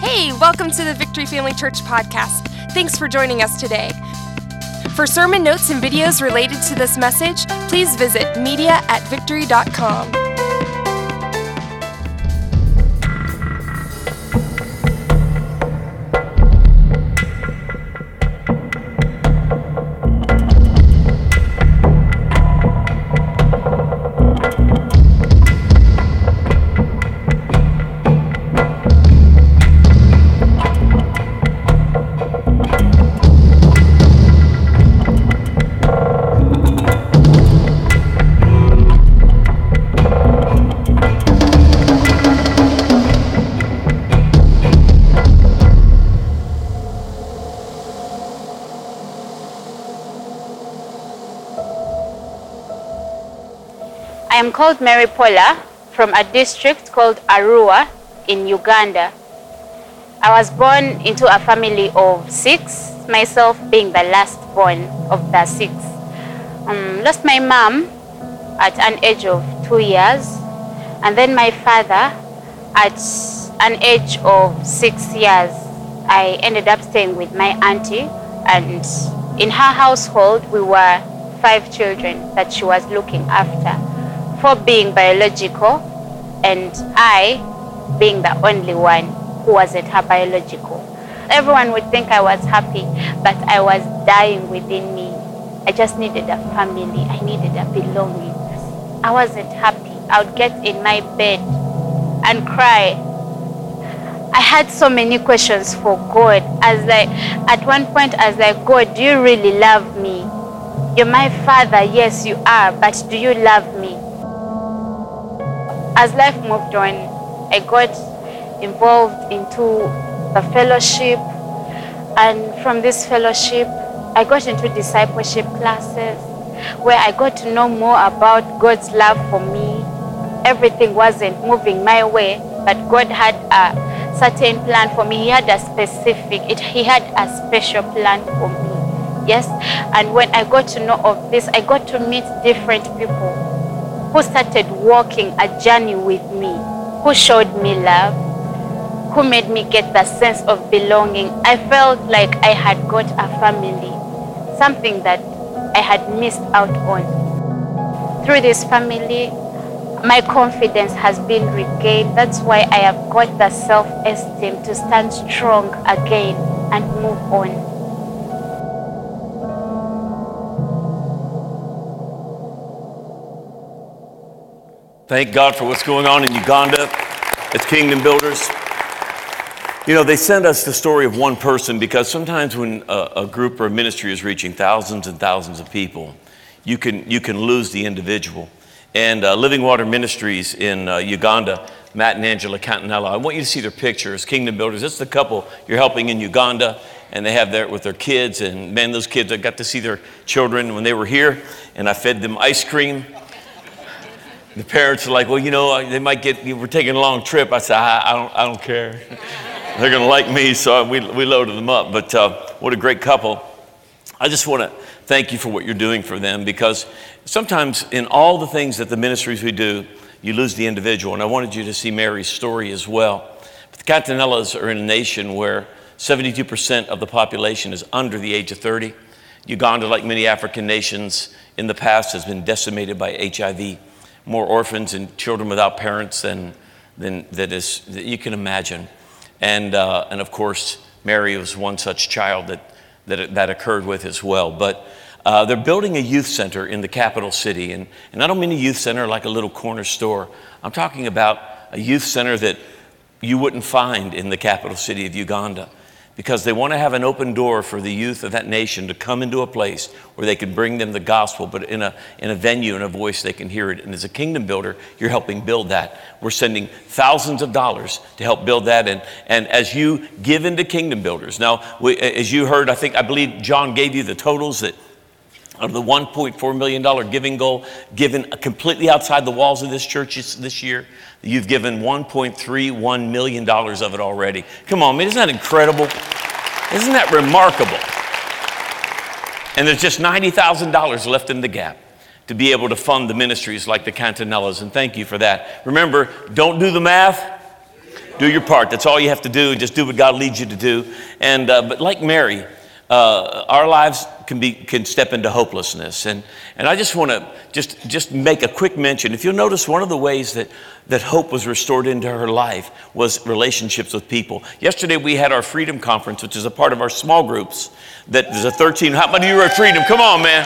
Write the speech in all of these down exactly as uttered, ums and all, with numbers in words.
Hey, welcome to the Victory Family Church podcast. Thanks for joining us today. For sermon notes and videos related to this message, please visit media at victory dot com. I am called Mary Paula from a district called Arua in Uganda. I was born into a family of six, myself being the last born of the six. Um, lost my mom at an age of two years, and then my father at an age of six years. I ended up staying with my auntie, and in her household we were five children that she was looking after. Four being biological, and I being the only one who wasn't her biological. Everyone would think I was happy, but I was dying within me. I just needed a family. I needed a belonging. I wasn't happy. I would get in my bed and cry. I had so many questions for God. As like, at one point, I was like, God, do you really love me? You're my father. Yes, you are, but do you love me? As life moved on, I got involved into the fellowship, and from this fellowship, I got into discipleship classes where I got to know more about God's love for me. Everything wasn't moving my way, but God had a certain plan for me. He had a specific, it, He had a special plan for me. Yes, and when I got to know of this, I got to meet different people who started walking a journey with me, who showed me love, who made me get the sense of belonging. I felt like I had got a family, something that I had missed out on. Through this family, my confidence has been regained. That's why I have got the self-esteem to stand strong again and move on. Thank God for what's going on in Uganda at Kingdom Builders. You know, they send us the story of one person because sometimes when a, a group or a ministry is reaching thousands and thousands of people, you can you can lose the individual. And uh, Living Water Ministries in uh, Uganda, Matt and Angela Cantanella, I want you to see their pictures. Kingdom Builders, this is the couple you're helping in Uganda, and they have that with their kids. And man, those kids, I got to see their children when they were here, and I fed them ice cream. The parents are like, well, you know, they might get, we're taking a long trip. I said, I, I don't I don't care. They're going to like me, so we, we loaded them up. But uh, what a great couple. I just want to thank you for what you're doing for them, because sometimes in all the things that the ministries we do, you lose the individual. And I wanted you to see Mary's story as well. But the Cantanellas are in a nation where seventy-two percent of the population is under the age of thirty. Uganda, like many African nations in the past, has been decimated by H I V. More orphans and children without parents than than that is that you can imagine, and uh, and of course Mary was one such child that that that occurred with as well. But uh, they're building a youth center in the capital city, and and I don't mean a youth center like a little corner store. I'm talking about a youth center that you wouldn't find in the capital city of Uganda, because they want to have an open door for the youth of that nation to come into a place where they can bring them the gospel, but in a in a venue, in a voice they can hear it. And as a kingdom builder, you're helping build that. We're sending thousands of dollars to help build that. And, and as you give into Kingdom Builders, now, we, as you heard, I think, I believe John gave you the totals that of the one point four million dollars giving goal given completely outside the walls of this church this year. You've given one point three one million dollars of it already. Come on, man, isn't that incredible? Isn't that remarkable? And there's just ninety thousand dollars left in the gap to be able to fund the ministries like the Cantanellas, and thank you for that. Remember, don't do the math, Do your part. That's all you have to do. Just do what God leads you to do. And uh, but like Mary, uh, our lives can be can step into hopelessness. And and I just want to just just make a quick mention. If you'll notice, one of the ways that that hope was restored into her life was relationships with people. Yesterday we had our Freedom Conference, which is a part of our small groups. That is a thirteen. How many of you are at Freedom? Come on, man.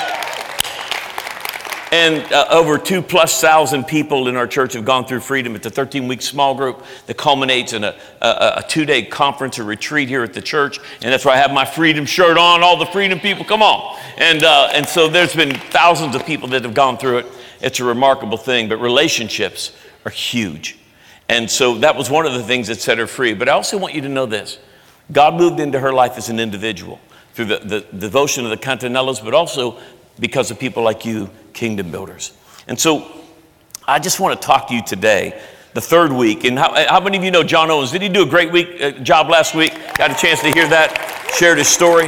And uh, over two plus thousand people in our church have gone through Freedom. It's a thirteen-week small group that culminates in a, a, a two-day conference or retreat here at the church. And that's why I have my Freedom shirt on, all the Freedom people, come on. And, uh, and so there's been thousands of people that have gone through it. It's a remarkable thing, but relationships are huge. And so that was one of the things that set her free. But I also want you to know this. God moved into her life as an individual through the, the, the devotion of the Cantanellas, but also because of people like you, Kingdom Builders. And so I just want to talk to you today, the third week. And how, how many of you know John Owens? Did he do a great week, uh, job last week? Got a chance to hear that? Shared his story.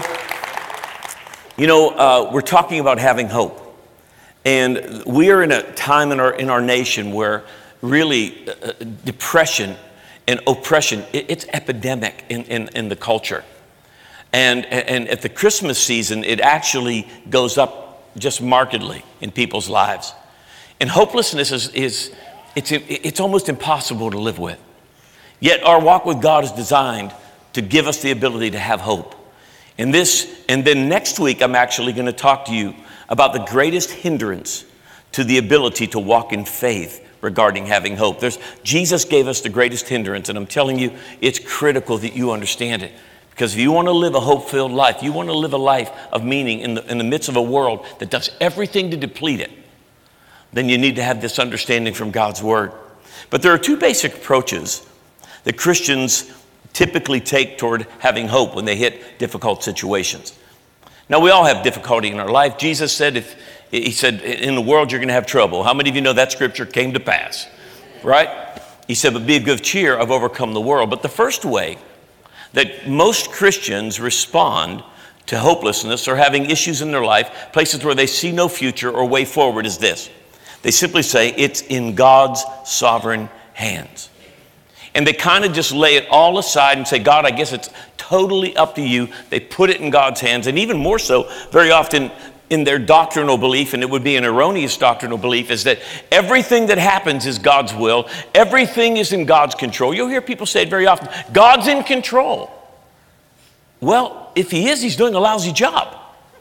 You know, uh, we're talking about having hope. And we are in a time in our, in our nation where really uh, depression and oppression, it, it's epidemic in, in, in the culture. And, and at the Christmas season, it actually goes up just markedly in people's lives. And hopelessness is, is it's, it's almost impossible to live with. Yet our walk with God is designed to give us the ability to have hope. And this, and then next week, I'm actually going to talk to you about the greatest hindrance to the ability to walk in faith regarding having hope. There's, Jesus gave us the greatest hindrance, and I'm telling you, it's critical that you understand it. Because if you want to live a hope-filled life, you want to live a life of meaning in the, in the midst of a world that does everything to deplete it, then you need to have this understanding from God's Word. But there are two basic approaches that Christians typically take toward having hope when they hit difficult situations. Now, we all have difficulty in our life. Jesus said, if he said, in the world you're going to have trouble. How many of you know that scripture came to pass? Right? He said, but be of good cheer, I've overcome the world. But the first way that most Christians respond to hopelessness or having issues in their life, places where they see no future or way forward, is this. They simply say, it's in God's sovereign hands. And they kind of just lay it all aside and say, God, I guess it's totally up to you. They put it in God's hands. And even more so, very often in their doctrinal belief, and it would be an erroneous doctrinal belief, is that everything that happens is God's will. Everything is in God's control. You'll hear people say it very often, God's in control. Well, if he is, he's doing a lousy job.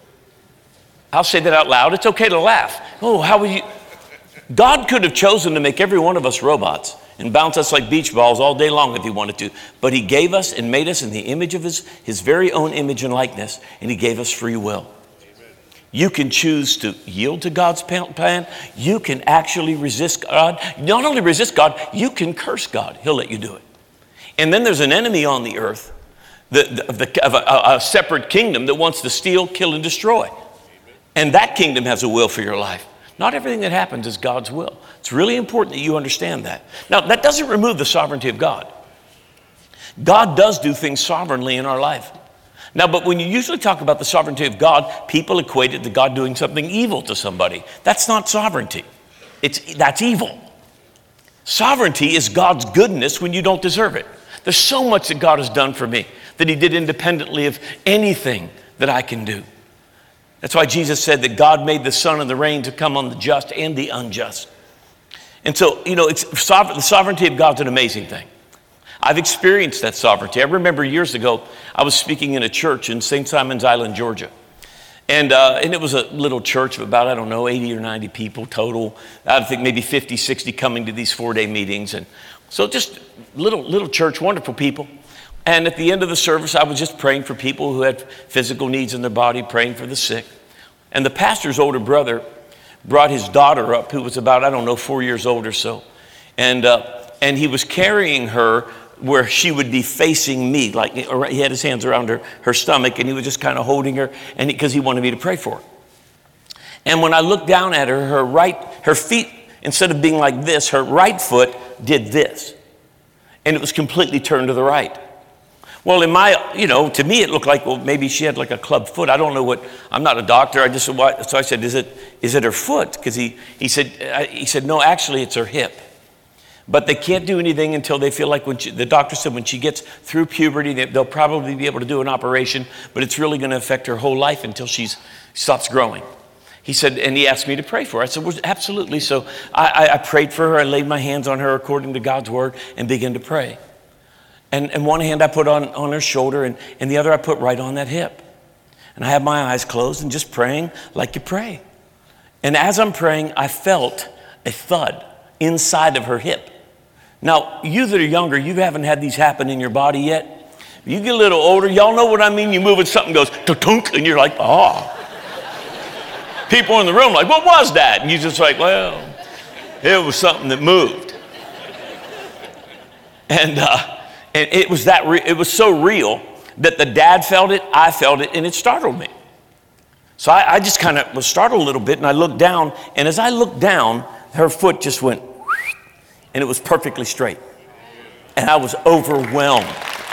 I'll say that out loud. It's okay to laugh. Oh, how would you? God could have chosen to make every one of us robots and bounce us like beach balls all day long if he wanted to. But he gave us and made us in the image of his, his very own image and likeness, and he gave us free will. You can choose to yield to God's plan. You can actually resist God. Not only resist God, you can curse God. He'll let you do it. And then there's an enemy on the earth, the, the, the, of a, a separate kingdom that wants to steal, kill, and destroy. And that kingdom has a will for your life. Not everything that happens is God's will. It's really important that you understand that. Now, that doesn't remove the sovereignty of God. God does do things sovereignly in our life. Now, but when you usually talk about the sovereignty of God, people equate it to God doing something evil to somebody. That's not sovereignty. It's, that's evil. Sovereignty is God's goodness when you don't deserve it. There's so much that God has done for me that he did independently of anything that I can do. That's why Jesus said that God made the sun and the rain to come on the just and the unjust. And so, you know, it's the sovereignty of God's an amazing thing. I've experienced that sovereignty. I remember years ago, I was speaking in a church in Saint Simons Island, Georgia. And uh, and it was a little church of about, I don't know, eighty or ninety people total. I think maybe fifty, sixty coming to these four-day meetings. And so just little, little church, wonderful people. And at the end of the service, I was just praying for people who had physical needs in their body, praying for the sick. And the pastor's older brother brought his daughter up, who was about, I don't know, four years old or so. And uh, and he was carrying her where she would be facing me, like he had his hands around her, her stomach, and he was just kind of holding her, and because he, he wanted me to pray for her. And when I looked down at her, her right, her feet, instead of being like this, her right foot did this, and it was completely turned to the right. Well, in my, you know, to me it looked like, well, maybe she had like a club foot. I don't know what. I'm not a doctor. I just what, so I said, is it is it her foot? Because he he said he said no, actually it's her hip. But they can't do anything until they feel like when she, the doctor said when she gets through puberty, they, they'll probably be able to do an operation, but it's really going to affect her whole life until she stops growing. He said, and he asked me to pray for her. I said, well, absolutely. So I, I, I prayed for her. I laid my hands on her according to God's word and began to pray. And, and one hand I put on, on her shoulder, and, and the other I put right on that hip. And I had my eyes closed and just praying like you pray. And as I'm praying, I felt a thud inside of her hip. Now, you that are younger, you haven't had these happen in your body yet. You get a little older, y'all know what I mean. You move and something goes tunk, and you're like, oh. People in the room like, what was that? And you're just like, well, it was something that moved. And uh, and it was that re- it was so real that the dad felt it, I felt it, and it startled me. So I, I just kind of was startled a little bit, and I looked down, and as I looked down, her foot just went, and it was perfectly straight. And I was overwhelmed.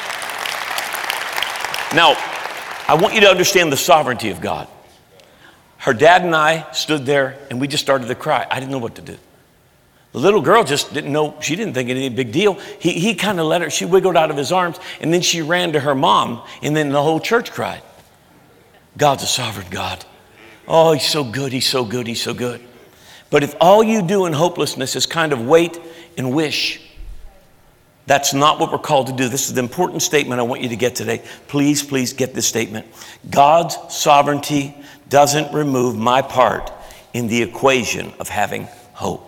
Now, I want you to understand the sovereignty of God. Her dad and I stood there, and we just started to cry. I didn't know what to do. The little girl just didn't know. She didn't think anything big deal. He, he kind of let her, she wiggled out of his arms, and then she ran to her mom, and then the whole church cried. God's a sovereign God. Oh, he's so good, he's so good, he's so good. But if all you do in hopelessness is kind of wait and wish, that's not what we're called to do. This is the important statement I want you to get today. Please, please get this statement. God's sovereignty doesn't remove my part in the equation of having hope.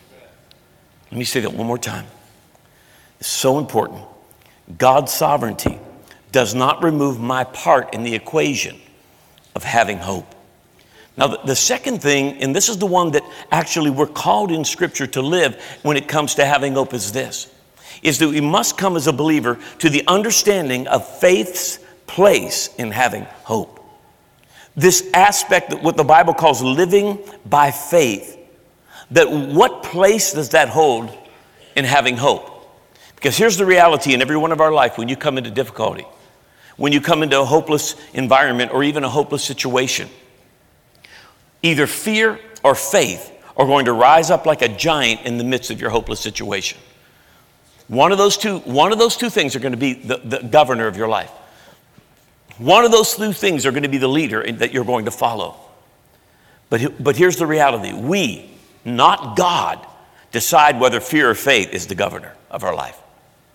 Let me say that one more time. It's so important. God's sovereignty does not remove my part in the equation of having hope. Now, the, the second thing, and this is the one that actually we're called in Scripture to live when it comes to having hope, is this, is that we must come as a believer to the understanding of faith's place in having hope. This aspect that what the Bible calls living by faith, that what place does that hold in having hope? Because here's the reality in every one of our life when you come into difficulty, when you come into a hopeless environment or even a hopeless situation, either fear or faith are going to rise up like a giant in the midst of your hopeless situation. One of those two, one of those two things are going to be the, the governor of your life. One of those two things are going to be the leader that you're going to follow. But, but here's the reality. We, not God, decide whether fear or faith is the governor of our life.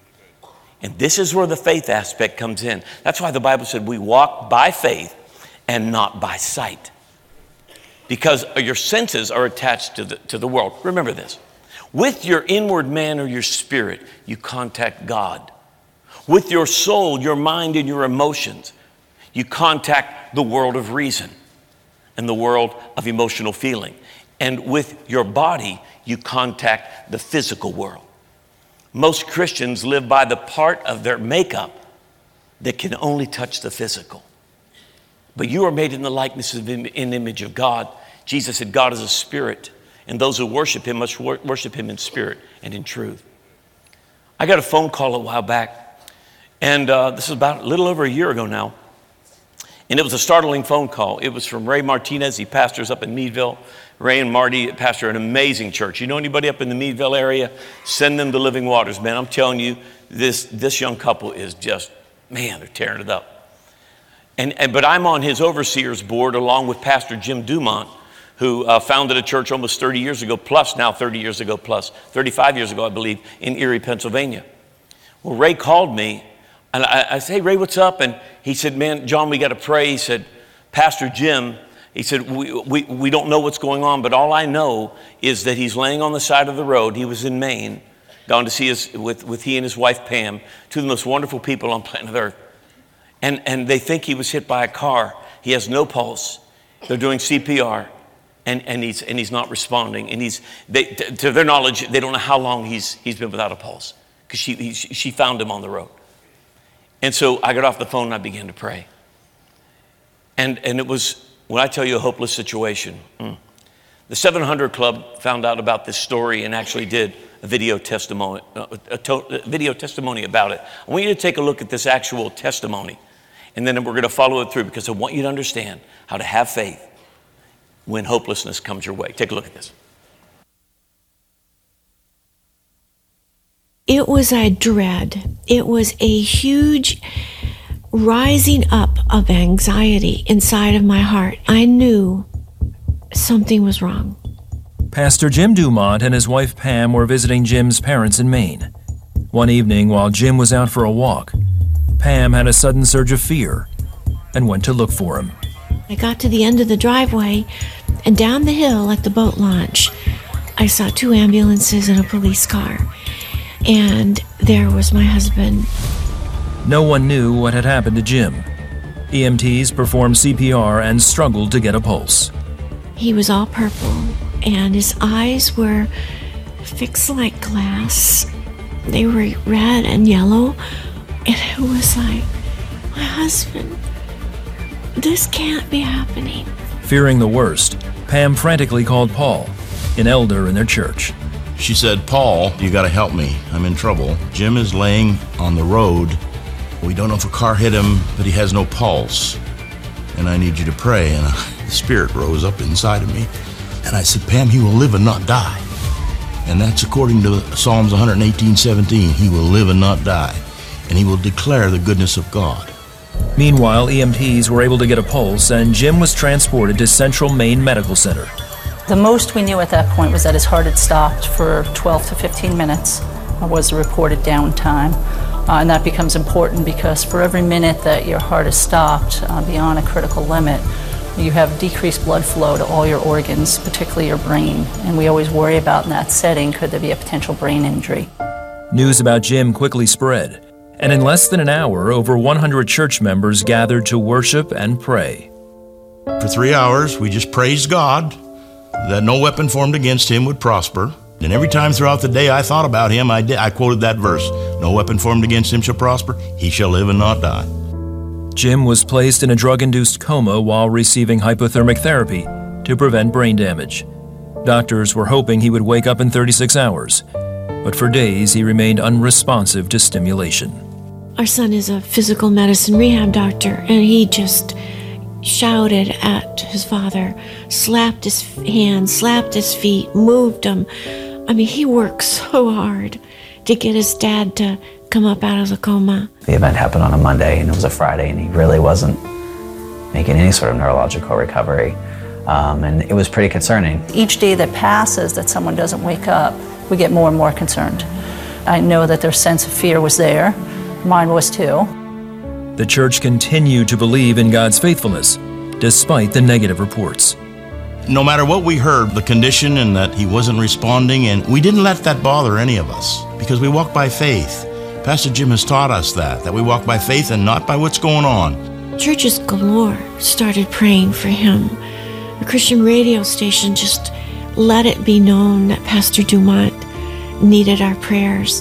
And this is where the faith aspect comes in. That's why the Bible said we walk by faith and not by sight. Because your senses are attached to the, to the world. Remember this. With your inward man or your spirit, you contact God. With your soul, your mind, and your emotions, you contact the world of reason and the world of emotional feeling. And with your body, you contact the physical world. Most Christians live by the part of their makeup that can only touch the physical. But you are made in the likeness of in image of God. Jesus said God is a spirit, and those who worship him must wor- worship him in spirit and in truth. I got a phone call a while back, and uh, this is about a little over a year ago now. And it was a startling phone call. It was from Ray Martinez. He pastors up in Meadville. Ray and Marty pastor an amazing church. You know anybody up in the Meadville area? Send them to Living Waters, man. I'm telling you, this, this young couple is just, man, they're tearing it up. And, and but I'm on his overseers board along with Pastor Jim Dumont, who uh, founded a church almost thirty years ago, plus now thirty years ago, plus thirty-five years ago, I believe, in Erie, Pennsylvania. Well, Ray called me, and I, I said, hey, Ray, what's up? And he said, man, John, we got to pray. He said, Pastor Jim, he said, we, we, we don't know what's going on, but all I know is that he's laying on the side of the road. He was in Maine, gone to see his, with, with he and his wife, Pam, two of the most wonderful people on planet Earth. And, and they think he was hit by a car. He has no pulse. They're doing C P R, and, and, he's, and he's not responding. And he's, they, to their knowledge, they don't know how long he's, he's been without a pulse, because she, he, she found him on the road. And so I got off the phone and I began to pray. And, and it was, when I tell you a hopeless situation, mm, the seven hundred Club found out about this story and actually did a video testimony, a, to, a video testimony about it. I want you to take a look at this actual testimony, and then we're going to follow it through, because I want you to understand how to have faith when hopelessness comes your way. Take a look at this. It was a dread. It was a huge rising up of anxiety inside of my heart. I knew something was wrong. Pastor Jim Dumont and his wife Pam were visiting Jim's parents in Maine. One evening, while Jim was out for a walk, Pam had a sudden surge of fear and went to look for him. I got to the end of the driveway, and down the hill at the boat launch, I saw two ambulances and a police car. And there was my husband. No one knew what had happened to Jim. E M Ts performed C P R and struggled to get a pulse. He was all purple, and his eyes were fixed like glass. They were red and yellow, and it was like, my husband, this can't be happening. Fearing the worst, Pam frantically called Paul, an elder in their church. She said, "Paul, you got to help me. I'm in trouble. Jim is laying on the road. We don't know if a car hit him, but he has no pulse. And I need you to pray." And the Spirit rose up inside of me. And I said, "Pam, he will live and not die." And that's according to Psalms one eighteen, seventeen. He will live and not die. And he will declare the goodness of God. Meanwhile, E M Ts were able to get a pulse, and Jim was transported to Central Maine Medical Center. The most we knew at that point was that his heart had stopped for twelve to fifteen minutes, was the reported downtime. Uh, and that becomes important because for every minute that your heart is stopped uh, beyond a critical limit, you have decreased blood flow to all your organs, particularly your brain. And we always worry about in that setting, could there be a potential brain injury? News about Jim quickly spread, and in less than an hour, over one hundred church members gathered to worship and pray. For three hours, we just praised God that no weapon formed against him would prosper. And every time throughout the day I thought about him, I did, I quoted that verse, "No weapon formed against him shall prosper. He shall live and not die." Jim was placed in a drug-induced coma while receiving hypothermic therapy to prevent brain damage. Doctors were hoping he would wake up in thirty-six hours, but for days he remained unresponsive to stimulation. Our son is a physical medicine rehab doctor, and he just shouted at his father, slapped his hands, slapped his feet, moved him. I mean, he worked so hard to get his dad to come up out of the coma. The event happened on a Monday, and it was a Friday, and he really wasn't making any sort of neurological recovery. Um, and it was pretty concerning. Each day that passes that someone doesn't wake up, we get more and more concerned. I know that their sense of fear was there. Mine was too. The church continued to believe in God's faithfulness, despite the negative reports. No matter what we heard, the condition and that he wasn't responding, and we didn't let that bother any of us because we walk by faith. Pastor Jim has taught us that, that we walk by faith and not by what's going on. Churches galore started praying for him. A Christian radio station just let it be known that Pastor Dumont needed our prayers.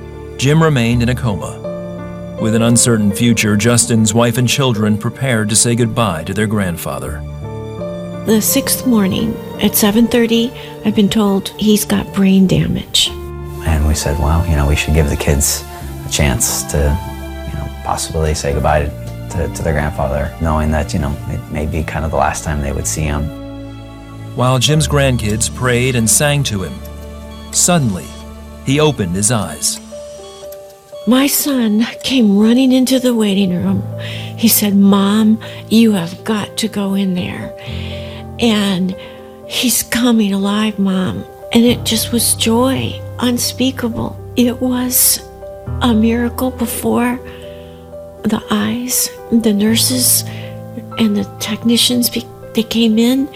Jim remained in a coma. With an uncertain future, Justin's wife and children prepared to say goodbye to their grandfather. The sixth morning at seven thirty, I've been told he's got brain damage. And we said, well, you know, we should give the kids a chance to, you know, possibly say goodbye to, to, to their grandfather, knowing that, you know, it may be kind of the last time they would see him. While Jim's grandkids prayed and sang to him, suddenly he opened his eyes. My son came running into the waiting room. He said, "Mom, you have got to go in there. And he's coming alive, Mom." And it just was joy, unspeakable. It was a miracle before the eyes, the nurses and the technicians, they came in,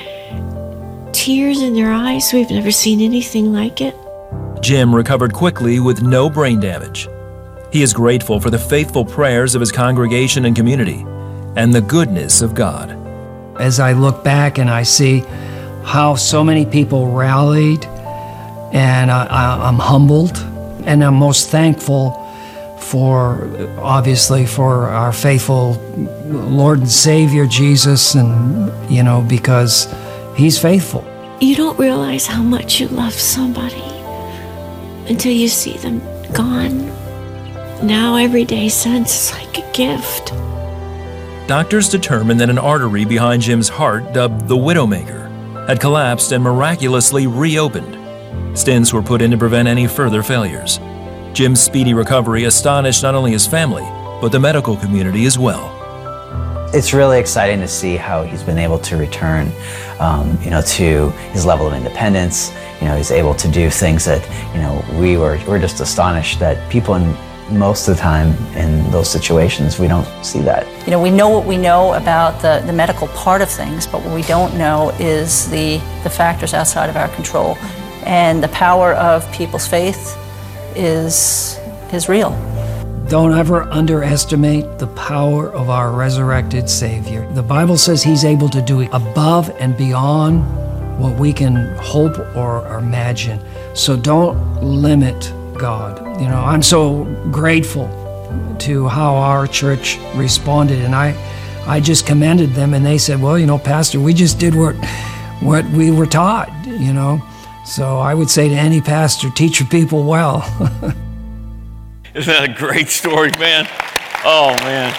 tears in their eyes. We've never seen anything like it. Jim recovered quickly with no brain damage. He is grateful for the faithful prayers of his congregation and community and the goodness of God. As I look back and I see how so many people rallied, and I, I, I'm humbled, and I'm most thankful for, obviously, for our faithful Lord and Savior, Jesus, and, you know, because He's faithful. You don't realize how much you love somebody until you see them gone. Now every day since is like a gift. Doctors determined that an artery behind Jim's heart, dubbed the Widowmaker, had collapsed and miraculously reopened. Stents were put in to prevent any further failures. Jim's speedy recovery astonished not only his family, but the medical community as well. It's really exciting to see how he's been able to return, um, you know, to his level of independence. You know, he's able to do things that, you know, we were, we're just astonished that people in most of the time in those situations, we don't see that. You know, we know what we know about the, the medical part of things, but what we don't know is the, the factors outside of our control. And the power of people's faith is, is real. Don't ever underestimate the power of our resurrected Savior. The Bible says he's able to do above and beyond what we can hope or imagine. So don't limit God. You know, I'm so grateful to how our church responded, and I, I just commended them, and they said, well, you know, Pastor, we just did what, what we were taught, you know. So I would say to any pastor, teach your people well. Isn't that a great story, man? Oh, man.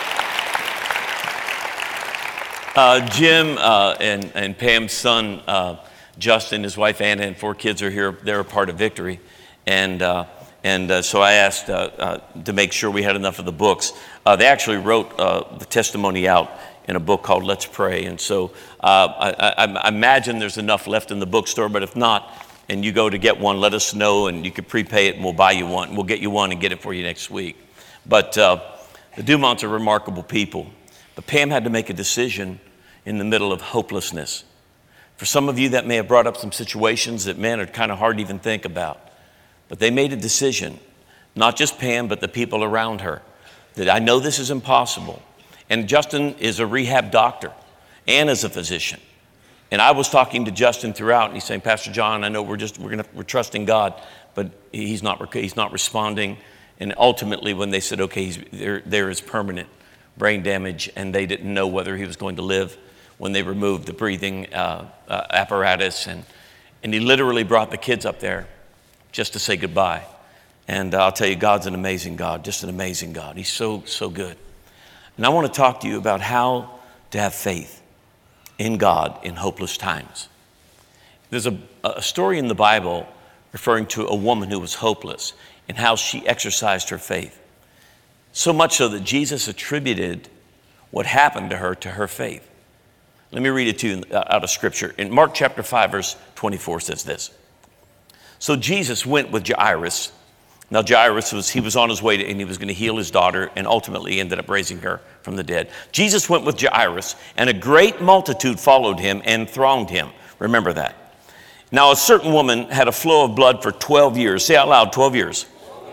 Uh, Jim uh, and, and Pam's son, uh, Justin, his wife Anna, and four kids are here. They're a part of Victory. And uh, and uh, so I asked uh, uh, to make sure we had enough of the books. Uh, they actually wrote uh, the testimony out in a book called Let's Pray. And so uh, I, I, I imagine there's enough left in the bookstore, but if not, and you go to get one, let us know, and you can prepay it, and we'll buy you one. We'll get you one and get it for you next week. But uh, the Dumonts are remarkable people. But Pam had to make a decision in the middle of hopelessness. For some of you, that may have brought up some situations that, man, are kind of hard to even think about. But they made a decision, not just Pam, but the people around her, that I know this is impossible. And Justin is a rehab doctor. Anna's a physician. And I was talking to Justin throughout, and he's saying, Pastor John, I know we're just we're gonna we're trusting God, but he's not he's not responding. And ultimately, when they said, okay, he's, there there is permanent brain damage, and they didn't know whether he was going to live, when they removed the breathing uh, uh, apparatus, and and he literally brought the kids up there just to say goodbye. And I'll tell you, God's an amazing God, just an amazing God. He's so so good. And I want to talk to you about how to have faith in God in hopeless times. There's a, a story in the Bible referring to a woman who was hopeless and how she exercised her faith. So much so that Jesus attributed what happened to her to her faith. Let me read it to you out of Scripture. In Mark chapter five, verse twenty-four says this. So Jesus went with Jairus. Now Jairus, was he was on his way to, and he was going to heal his daughter, and ultimately ended up raising her from the dead. Jesus went with Jairus, and a great multitude followed him and thronged him. Remember that. Now a certain woman had a flow of blood for twelve years. Say out loud, twelve years.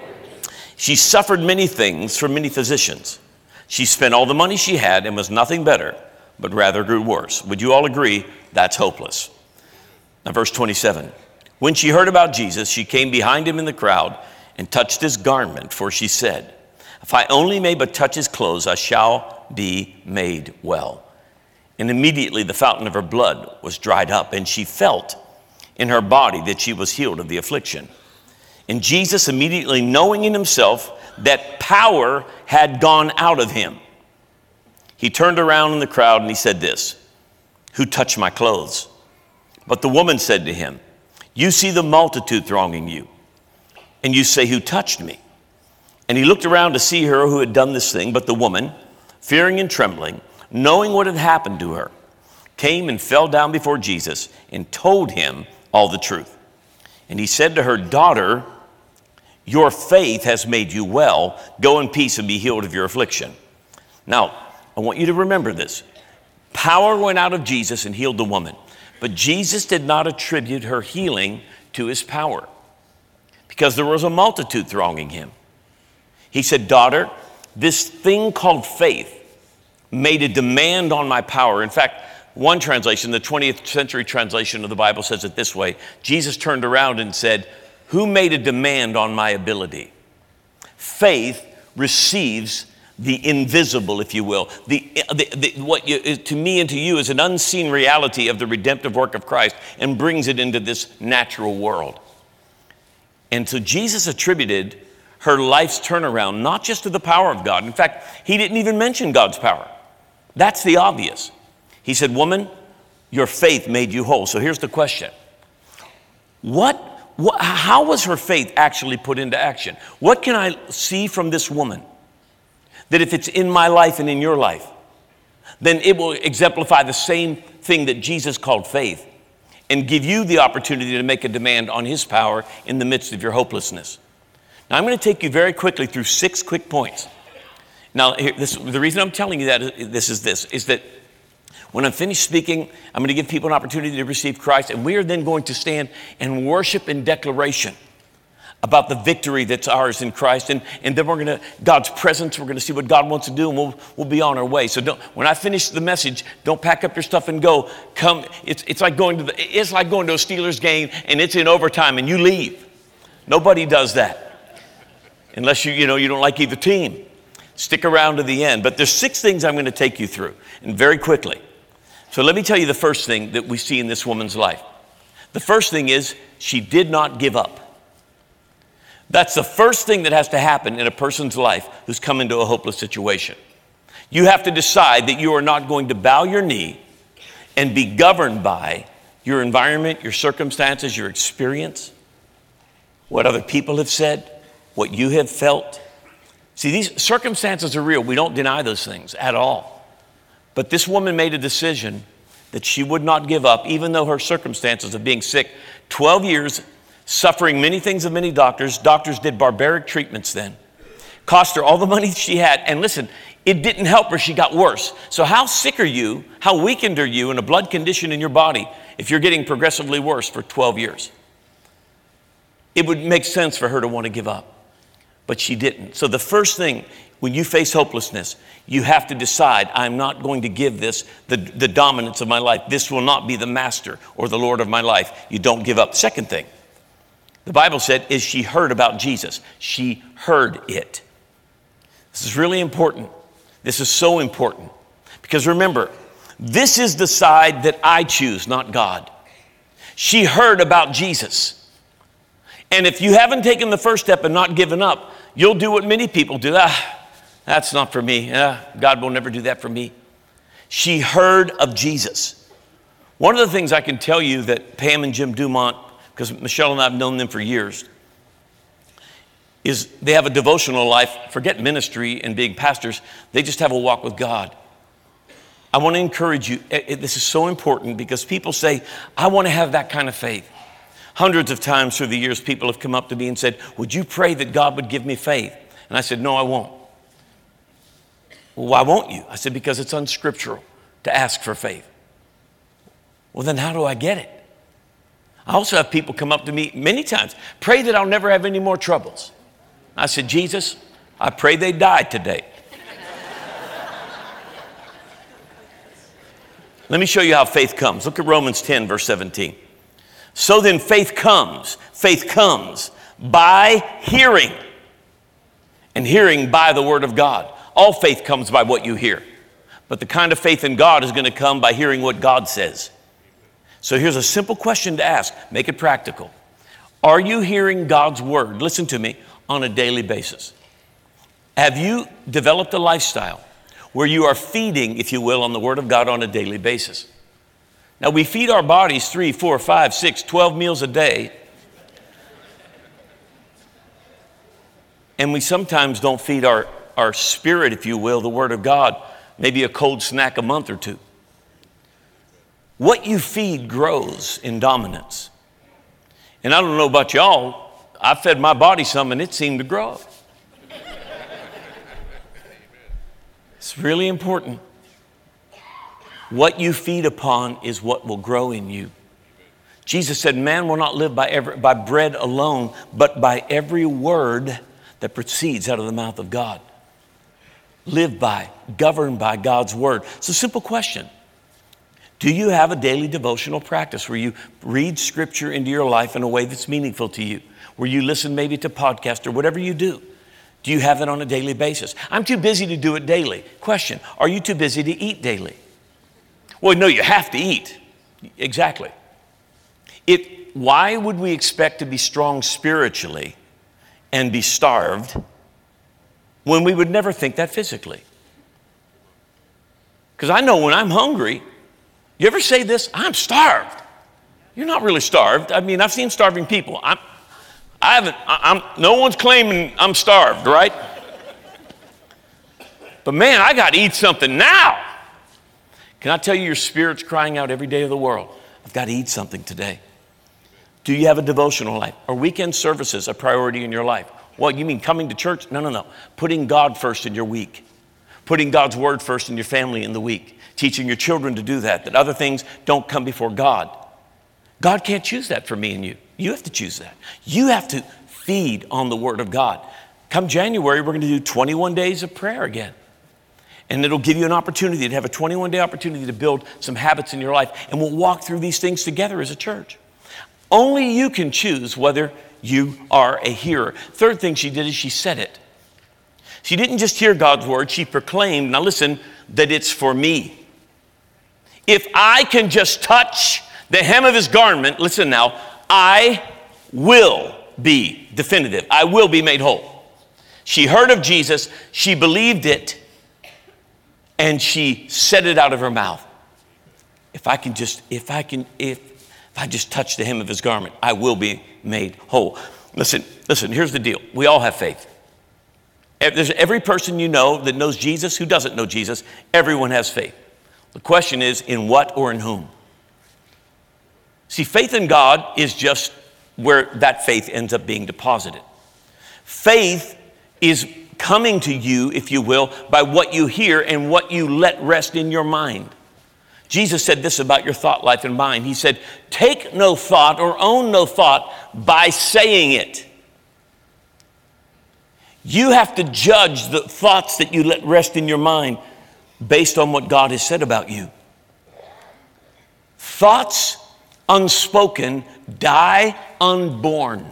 She suffered many things from many physicians. She spent all the money she had and was nothing better, but rather grew worse. Would you all agree that's hopeless? Now verse twenty-seven. When she heard about Jesus, she came behind him in the crowd and touched his garment, for she said, if I only may but touch his clothes, I shall be made well. And immediately the fountain of her blood was dried up, and she felt in her body that she was healed of the affliction. And Jesus, immediately knowing in himself that power had gone out of him, he turned around in the crowd and he said this, who touched my clothes? But the woman said to him, you see the multitude thronging you, and you say, who touched me? And he looked around to see her who had done this thing, but the woman, fearing and trembling, knowing what had happened to her, came and fell down before Jesus and told him all the truth. And he said to her, daughter, your faith has made you well. Go in peace and be healed of your affliction. Now, I want you to remember this. Power went out of Jesus and healed the woman. But Jesus did not attribute her healing to his power, because there was a multitude thronging him. He said, daughter, this thing called faith made a demand on my power. In fact, one translation, the twentieth century translation of the Bible, says it this way. Jesus turned around and said, who made a demand on my ability? Faith receives the invisible, if you will. The, the, the, what you, to me and to you is an unseen reality of the redemptive work of Christ, and brings it into this natural world. And so Jesus attributed her life's turnaround not just to the power of God. In fact, he didn't even mention God's power. That's the obvious. He said, woman, your faith made you whole. So here's the question. What What, how was her faith actually put into action? What can I see from this woman that if it's in my life and in your life, then it will exemplify the same thing that Jesus called faith and give you the opportunity to make a demand on his power in the midst of your hopelessness. Now, I'm going to take you very quickly through six quick points. Now, here, this, the reason I'm telling you that is, this is this, is that when I'm finished speaking, I'm going to give people an opportunity to receive Christ, and we are then going to stand and worship in declaration about the victory that's ours in Christ. And, and then we're going to, God's presence, we're going to see what God wants to do, and we'll, we'll be on our way. So don't, when I finish the message, don't pack up your stuff and go. Come, it's, it's like going to the, it's like going to a Steelers game, and it's in overtime, and you leave. Nobody does that. Unless you, you know, you don't like either team. Stick around to the end. But there's six things I'm going to take you through, and very quickly. So let me tell you the first thing that we see in this woman's life. The first thing is she did not give up. That's the first thing that has to happen in a person's life who's come into a hopeless situation. You have to decide that you are not going to bow your knee and be governed by your environment, your circumstances, your experience, what other people have said, what you have felt. See, these circumstances are real. We don't deny those things at all. But this woman made a decision that she would not give up, even though her circumstances of being sick, twelve years, suffering many things of many doctors. Doctors did barbaric treatments then. Cost her all the money she had. And listen, it didn't help her. She got worse. So how sick are you? How weakened are you in a blood condition in your body if you're getting progressively worse for twelve years? It would make sense for her to want to give up. But she didn't. So the first thing, when you face hopelessness, you have to decide, I'm not going to give this the, the dominance of my life. This will not be the master or the Lord of my life. You don't give up. Second thing, the Bible said, is she heard about Jesus. She heard it. This is really important. This is so important. Because remember, this is the side that I choose, not God. She heard about Jesus. And if you haven't taken the first step and not given up, you'll do what many people do. Ah, that's not for me. Ah, God will never do that for me. She heard of Jesus. One of the things I can tell you that Pam and Jim Dumont, because Michelle and I have known them for years, is they have a devotional life. Forget ministry and being pastors. They just have a walk with God. I want to encourage you. This is so important because people say, I want to have that kind of faith. Hundreds of times through the years, people have come up to me and said, would you pray that God would give me faith? And I said, no, I won't. Well, why won't you? I said, because it's unscriptural to ask for faith. Well, then how do I get it? I also have people come up to me many times, pray that I'll never have any more troubles. I said, Jesus, I pray they die today. Let me show you how faith comes. Look at Romans ten, verse seventeen. So then faith comes, faith comes by hearing, and hearing by the word of God. All faith comes by what you hear. But the kind of faith in God is going to come by hearing what God says. So here's a simple question to ask. Make it practical. Are you hearing God's word, listen to me, on a daily basis? Have you developed a lifestyle where you are feeding, if you will, on the word of God on a daily basis? Now, we feed our bodies three, four, five, six, twelve meals a day. And we sometimes don't feed our, our spirit, if you will, the Word of God, maybe a cold snack a month or two. What you feed grows in dominance. And I don't know about y'all, I fed my body some and it seemed to grow. It's really important. What you feed upon is what will grow in you. Jesus said, man will not live by, every, by bread alone, but by every word that proceeds out of the mouth of God. Live by, governed by God's word. It's a simple question. Do you have a daily devotional practice where you read scripture into your life in a way that's meaningful to you? Where you listen maybe to podcasts or whatever you do? Do you have it on a daily basis? I'm too busy to do it daily. Question, are you too busy to eat daily? Well, no, you have to eat. Exactly. It, why would we expect to be strong spiritually and be starved when we would never think that physically? Because I know when I'm hungry, you ever say this? I'm starved. You're not really starved. I mean, I've seen starving people. I'm, I haven't, I'm, no one's claiming I'm starved, right? But man, I got to eat something now. Can I tell you, your spirit's crying out every day of the world? I've got to eat something today. Do you have a devotional life? Are weekend services a priority in your life? Well, you mean coming to church? No, no, no. Putting God first in your week. Putting God's word first in your family in the week. Teaching your children to do that, that other things don't come before God. God can't choose that for me and you. You have to choose that. You have to feed on the word of God. Come January, we're going to do twenty-one days of prayer again. And it'll give you an opportunity to have a twenty-one day opportunity to build some habits in your life. And we'll walk through these things together as a church. Only you can choose whether you are a hearer. Third thing she did is she said it. She didn't just hear God's word, she proclaimed, now listen, that it's for me. If I can just touch the hem of his garment, listen now, I will be definitive. I will be made whole. She heard of Jesus, she believed it, and she said it out of her mouth. If I can just, if I can, if, if I just touch the hem of his garment, I will be made whole. Listen, listen, here's the deal. We all have faith. There's every person you know that knows Jesus who doesn't know Jesus, everyone has faith. The question is, in what or in whom? See, faith in God is just where that faith ends up being deposited. Faith is coming to you, if you will, by what you hear and what you let rest in your mind. Jesus said this about your thought life and mind. He said, take no thought or own no thought by saying it. You have to judge the thoughts that you let rest in your mind based on what God has said about you. Thoughts unspoken die unborn.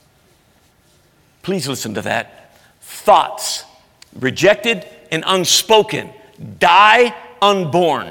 Please listen to that. Thoughts rejected and unspoken die unborn.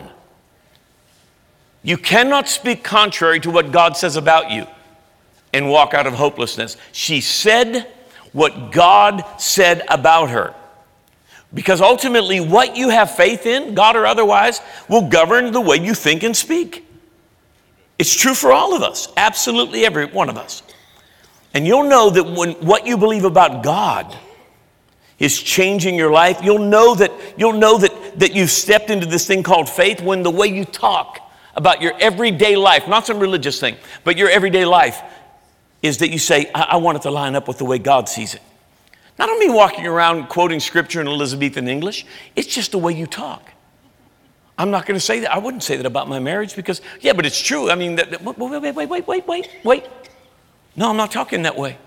You cannot speak contrary to what God says about you and walk out of hopelessness. She said what God said about her. Because ultimately what you have faith in, God or otherwise, will govern the way you think and speak. It's true for all of us, absolutely every one of us. And you'll know that when what you believe about God is changing your life, you'll know that you'll know that, that you've stepped into this thing called faith when the way you talk about your everyday life, not some religious thing, but your everyday life, is that you say, I, I want it to line up with the way God sees it. Not only walking around quoting scripture in Elizabethan English, it's just the way you talk. I'm not going to say that. I wouldn't say that about my marriage because, yeah, but it's true. I mean, that, that, wait, wait, wait, wait, wait, wait, wait. No, I'm not talking that way.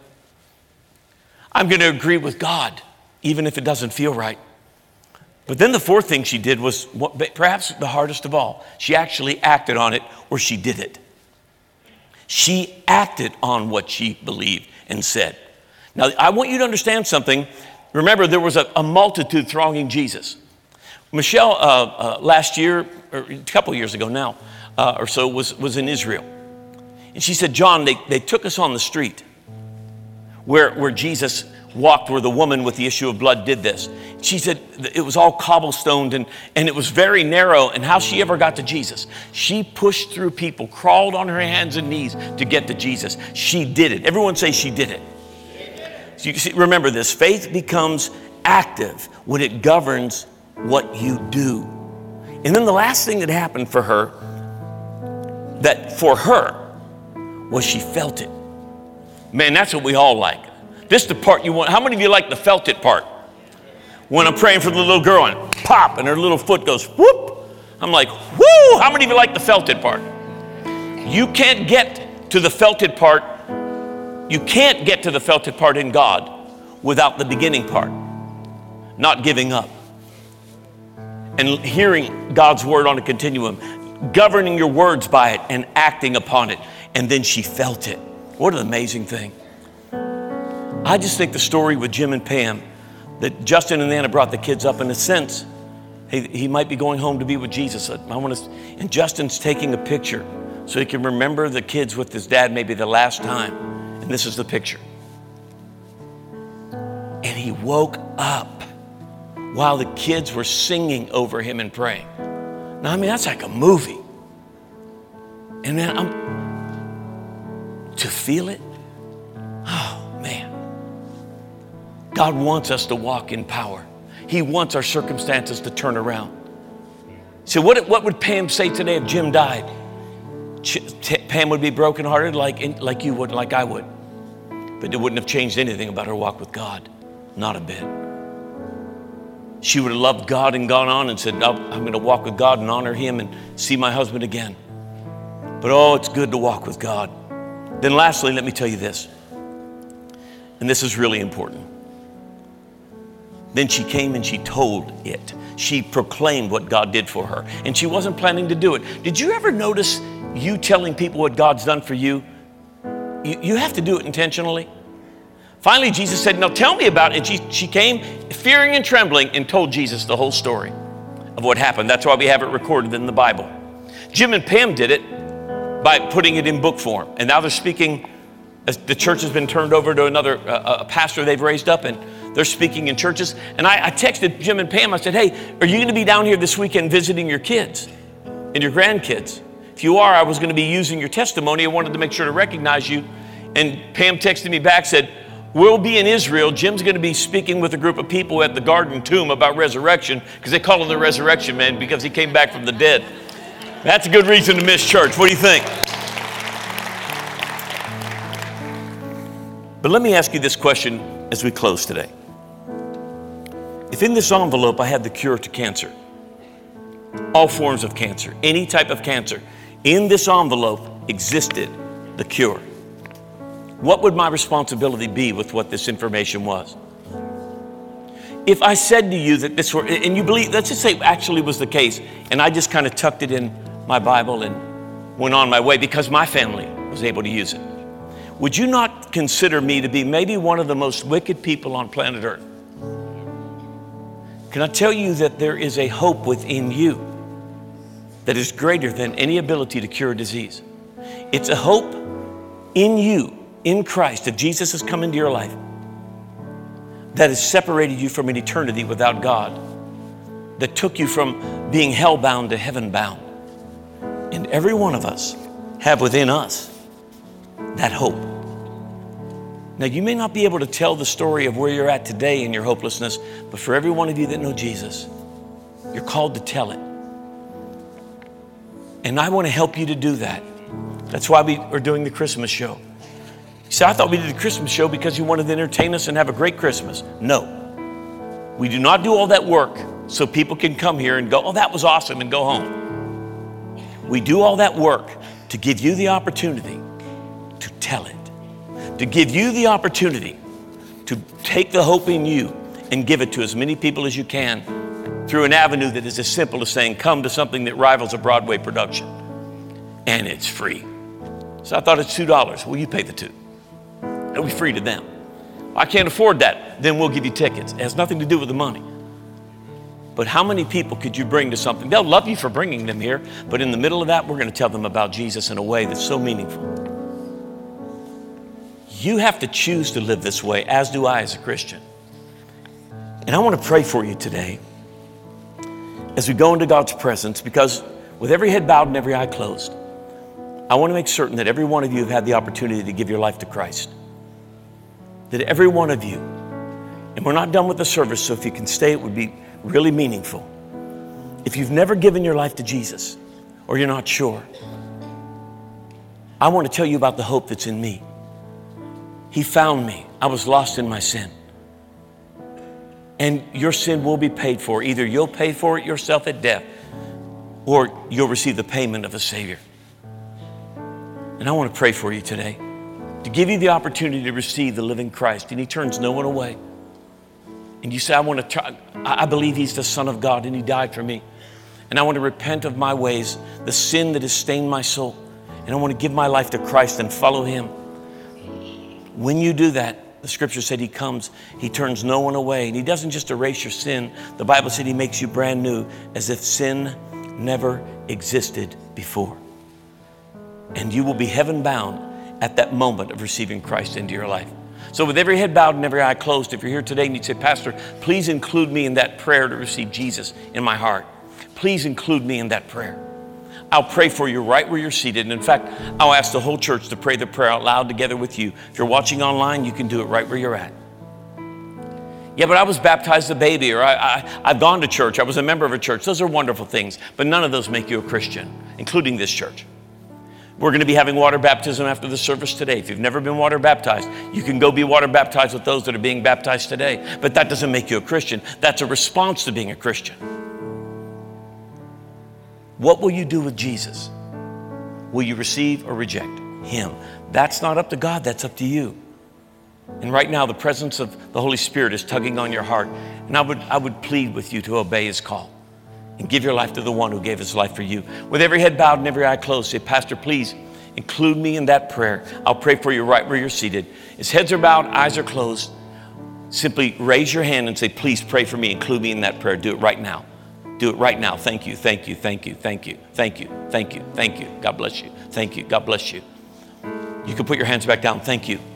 I'm going to agree with God, even if it doesn't feel right. But then the fourth thing she did was what, perhaps the hardest of all. She actually acted on it, or she did it. She acted on what she believed and said. Now, I want you to understand something. Remember, there was a, a multitude thronging Jesus. Michelle, uh, uh, last year, or a couple years ago now, uh, or so, was, was in Israel. And she said, John, they, they took us on the street where, where Jesus walked, where the woman with the issue of blood did this. She said it was all cobblestoned and, and it was very narrow. And how she ever got to Jesus? She pushed through people, crawled on her hands and knees to get to Jesus. She did it. Everyone say she did it. So you see, remember this, faith becomes active when it governs what you do. And then the last thing that happened for her, that for her, was she felt it. Man, that's what we all like. This is the part you want. How many of you like the felt it part? When I'm praying for the little girl and pop and her little foot goes whoop. I'm like, whoo! How many of you like the felt it part? You can't get to the felt it part. You can't get to the felt it part in God without the beginning part. Not giving up. And hearing God's word on a continuum. Governing your words by it and acting upon it. And then she felt it. What an amazing thing. I just think the story with Jim and Pam, that Justin and Anna brought the kids up in a sense. He, he might be going home to be with Jesus. I want to, and Justin's taking a picture so he can remember the kids with his dad maybe the last time. And this is the picture. And he woke up while the kids were singing over him and praying. Now, I mean, that's like a movie. And man, I'm, to feel it? Oh, man. God wants us to walk in power. He wants our circumstances to turn around. So what, what would Pam say today if Jim died? Pam would be brokenhearted like, like you would, like I would. But it wouldn't have changed anything about her walk with God. Not a bit. She would have loved God and gone on and said, no, I'm going to walk with God and honor him and see my husband again. But oh, it's good to walk with God. Then lastly, let me tell you this. And this is really important. Then she came and she told it. She proclaimed what God did for her. And she wasn't planning to do it. Did you ever notice you telling people what God's done for you? You, you have to do it intentionally. Finally, Jesus said, now tell me about it. And she, she came fearing and trembling and told Jesus the whole story of what happened. That's why we have it recorded in the Bible. Jim and Pam did it by putting it in book form. And now they're speaking, the church has been turned over to another uh, a pastor they've raised up, and they're speaking in churches. And I, I texted Jim and Pam, I said, hey, are you going to be down here this weekend visiting your kids and your grandkids? If you are, I was going to be using your testimony. I wanted to make sure to recognize you. And Pam texted me back, said, we'll be in Israel. Jim's going to be speaking with a group of people at the Garden Tomb about resurrection, because they call him the Resurrection Man because he came back from the dead. That's a good reason to miss church. What do you think? But let me ask you this question as we close today. If in this envelope I had the cure to cancer, all forms of cancer, any type of cancer, in this envelope existed the cure, what would my responsibility be with what this information was? If I said to you that this were, and you believe, let's just say it actually was the case, and I just kind of tucked it in my Bible and went on my way because my family was able to use it, would you not consider me to be maybe one of the most wicked people on planet Earth? Can I tell you that there is a hope within you that is greater than any ability to cure disease? It's a hope in you, in Christ, if Jesus has come into your life, that has separated you from an eternity without God, that took you from being hell-bound to heaven-bound. And every one of us have within us that hope. Now, you may not be able to tell the story of where you're at today in your hopelessness, but for every one of you that know Jesus, you're called to tell it. And I want to help you to do that. That's why we are doing the Christmas show. You say, I thought we did the Christmas show because you wanted to entertain us and have a great Christmas. No. We do not do all that work so people can come here and go, oh, that was awesome, and go home. We do all that work to give you the opportunity to tell it, to give you the opportunity to take the hope in you and give it to as many people as you can through an avenue that is as simple as saying, come to something that rivals a Broadway production. And it's free. So I thought it's two dollars. Well, you pay the two. It'll be free to them. I can't afford that. Then we'll give you tickets. It has nothing to do with the money. But how many people could you bring to something? They'll love you for bringing them here, but in the middle of that, we're going to tell them about Jesus in a way that's so meaningful. You have to choose to live this way, as do I as a Christian. And I want to pray for you today as we go into God's presence, because with every head bowed and every eye closed, I want to make certain that every one of you have had the opportunity to give your life to Christ. That every one of you, and we're not done with the service, so if you can stay, it would be really meaningful. If you've never given your life to Jesus, or you're not sure, I want to tell you about the hope that's in me. He found me. I was lost in my sin. And your sin will be paid for. Either you'll pay for it yourself at death, or you'll receive the payment of a Savior. And I want to pray for you today, to give you the opportunity to receive the living Christ. And He turns no one away. And you say, I want to try, I believe He's the Son of God and He died for me. And I want to repent of my ways, the sin that has stained my soul. And I want to give my life to Christ and follow Him. When you do that, the scripture said He comes, He turns no one away. And He doesn't just erase your sin. The Bible said He makes you brand new, as if sin never existed before. And you will be heaven bound at that moment of receiving Christ into your life. So with every head bowed and every eye closed, if you're here today and you say, Pastor, please include me in that prayer to receive Jesus in my heart. Please include me in that prayer. I'll pray for you right where you're seated. And in fact, I'll ask the whole church to pray the prayer out loud together with you. If you're watching online, you can do it right where you're at. Yeah, but I was baptized a baby, or I, I, I've gone to church. I was a member of a church. Those are wonderful things, but none of those make you a Christian, including this church. We're going to be having water baptism after the service today. If you've never been water baptized, you can go be water baptized with those that are being baptized today. But that doesn't make you a Christian. That's a response to being a Christian. What will you do with Jesus? Will you receive or reject him? That's not up to God. That's up to you. And right now, the presence of the Holy Spirit is tugging on your heart. And I would, I would plead with you to obey his call and give your life to the one who gave his life for you. With every head bowed and every eye closed, say, Pastor, please include me in that prayer. I'll pray for you right where you're seated. As heads are bowed, eyes are closed, simply raise your hand and say, please pray for me. Include me in that prayer. Do it right now. Do it right now. Thank you, thank you, thank you, thank you, thank you, thank you, thank you. God bless you. Thank you. God bless you. You can put your hands back down. Thank you.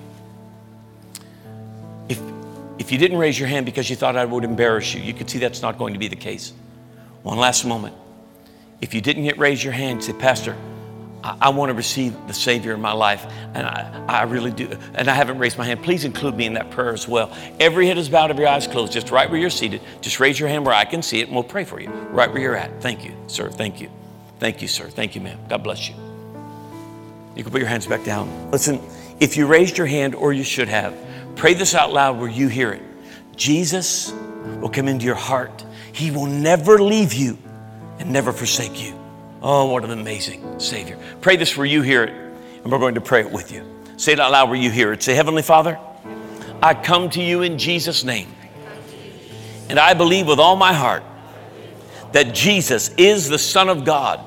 If, if you didn't raise your hand because you thought I would embarrass you, you can see that's not going to be the case. One last moment. If you didn't yet raise your hand, say, Pastor, I, I want to receive the Savior in my life, and I, I really do, and I haven't raised my hand. Please include me in that prayer as well. Every head is bowed, every eye is closed, just right where you're seated. Just raise your hand where I can see it, and we'll pray for you right where you're at. Thank you, sir. Thank you. Thank you, sir. Thank you, ma'am. God bless you. You can put your hands back down. Listen, if you raised your hand, or you should have, pray this out loud where you hear it. Jesus will come into your heart. He will never leave you and never forsake you. Oh, what an amazing Savior. Pray this where you hear it, and we're going to pray it with you. Say it out loud where you hear it. Say, Heavenly Father, I come to you in Jesus' name, and I believe with all my heart that Jesus is the Son of God.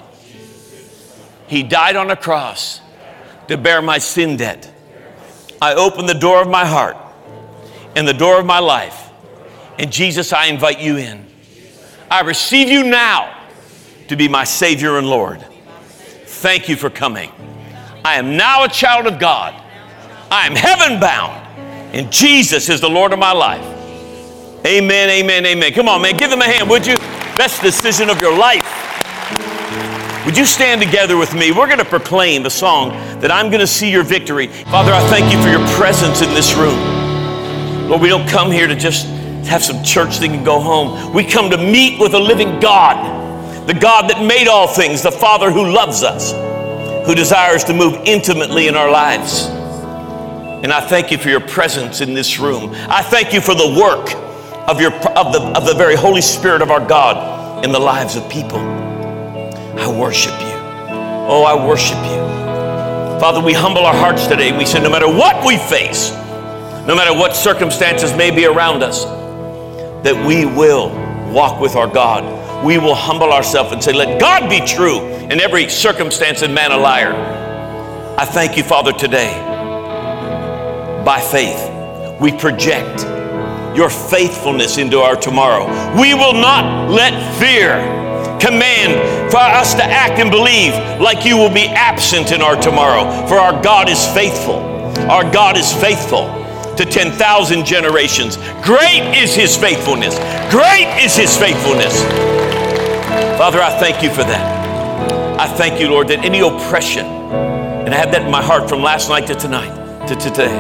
He died on a cross to bear my sin debt. I open the door of my heart and the door of my life. And Jesus, I invite you in. I receive you now to be my Savior and Lord. Thank you for coming. I am now a child of God. I am heaven bound. And Jesus is the Lord of my life. Amen, amen, amen. Come on, man. Give them a hand, would you? Best decision of your life. Would you stand together with me? We're going to proclaim the song that I'm going to see your victory. Father, I thank you for your presence in this room. Lord, we don't come here to just have some church thing and go home. We come to meet with a living God, the God that made all things, the Father who loves us, who desires to move intimately in our lives. And I thank you for your presence in this room. I thank you for the work of, your, of, the, of the very Holy Spirit of our God in the lives of people. I worship you. Oh, I worship you. Father, we humble our hearts today. We say no matter what we face, no matter what circumstances may be around us, that we will walk with our God. We will humble ourselves and say, let God be true in every circumstance and man a liar. I thank you, Father, today. By faith, we project your faithfulness into our tomorrow. We will not let fear command for us to act and believe like you will be absent in our tomorrow. For our God is faithful. Our God is faithful to ten thousand generations. Great is his faithfulness. Great is his faithfulness. Father, I thank you for that. I thank you, Lord, that any oppression, and I have that in my heart from last night to tonight, to today,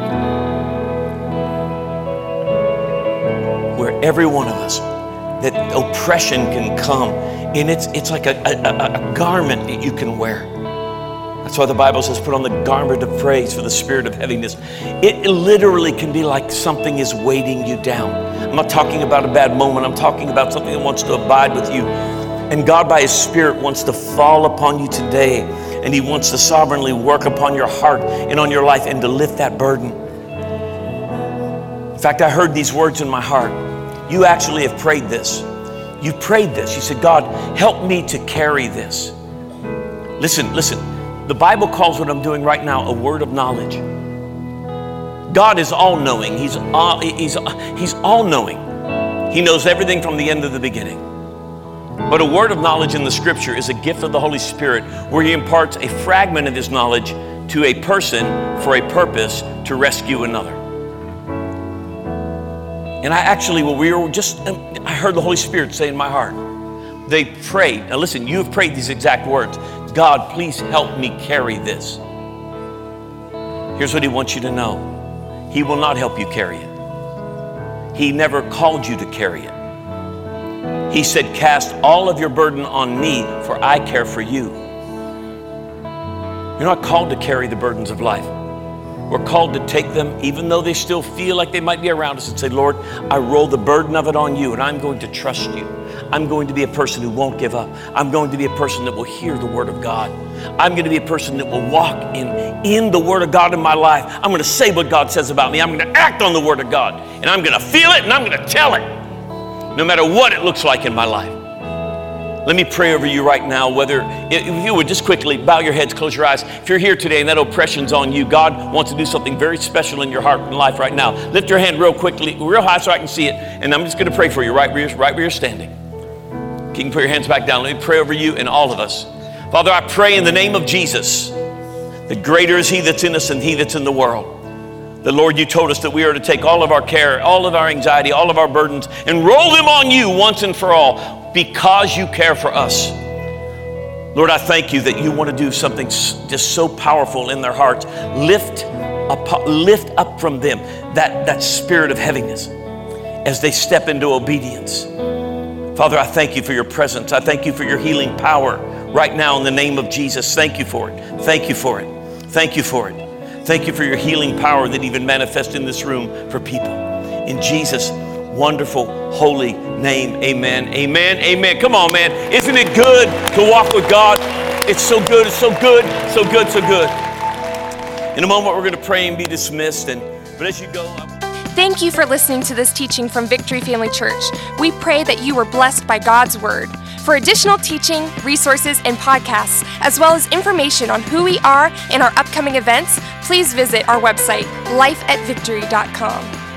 where every one of us, that oppression can come, and it's it's like a, a, a garment that you can wear. That's why the Bible says, put on the garment of praise for the spirit of heaviness. It literally can be like something is weighting you down. I'm not talking about a bad moment. I'm talking about something that wants to abide with you. And God, by his Spirit, wants to fall upon you today, and he wants to sovereignly work upon your heart and on your life and to lift that burden. In fact, I heard these words in my heart. You actually have prayed this. You prayed this. You said, God, help me to carry this. Listen, listen. The Bible calls what I'm doing right now a word of knowledge. God is all-knowing. He's all, he's, he's all-knowing. He knows everything from the end to the beginning. But a word of knowledge in the Scripture is a gift of the Holy Spirit where he imparts a fragment of his knowledge to a person for a purpose to rescue another. And I actually, when we were just, I heard the Holy Spirit say in my heart, They prayed. Now listen, you have prayed these exact words. God, please help me carry this. Here's what he wants you to know. He will not help you carry it. He never called you to carry it. He said, cast all of your burden on me, for I care for you. You're not called to carry the burdens of life. We're called to take them, even though they still feel like they might be around us, and say, Lord, I roll the burden of it on you, and I'm going to trust you. I'm going to be a person who won't give up. I'm going to be a person that will hear the word of God. I'm going to be a person that will walk in, in the word of God in my life. I'm going to say what God says about me. I'm going to act on the word of God, and I'm going to feel it, and I'm going to tell it, no matter what it looks like in my life. Let me pray over you right now, whether, if you would just quickly bow your heads, close your eyes. If you're here today and that oppression's on you, God wants to do something very special in your heart and life right now. Lift your hand real quickly, real high so I can see it, and I'm just going to pray for you right where you're, right where you're standing. You can put your hands back down. Let me pray over you and all of us. Father, I pray in the name of Jesus that greater is he that's in us than he that's in the world. The Lord, you told us that we are to take all of our care, all of our anxiety, all of our burdens, and roll them on you once and for all, because you care for us. Lord, I thank you that you want to do something just so powerful in their hearts. Lift up, lift up from them that, that spirit of heaviness as they step into obedience. Father, I thank you for your presence. I thank you for your healing power right now in the name of Jesus. Thank you for it. Thank you for it. Thank you for it. Thank you for your healing power that even manifests in this room for people. In Jesus' wonderful, holy name, amen, amen, amen. Come on, man. Isn't it good to walk with God? It's so good, it's so good, so good, so good. In a moment, we're going to pray and be dismissed. And but as you go, I'm Thank you for listening to this teaching from Victory Family Church. We pray that you were blessed by God's Word. For additional teaching, resources, and podcasts, as well as information on who we are and our upcoming events, please visit our website, life at victory dot com.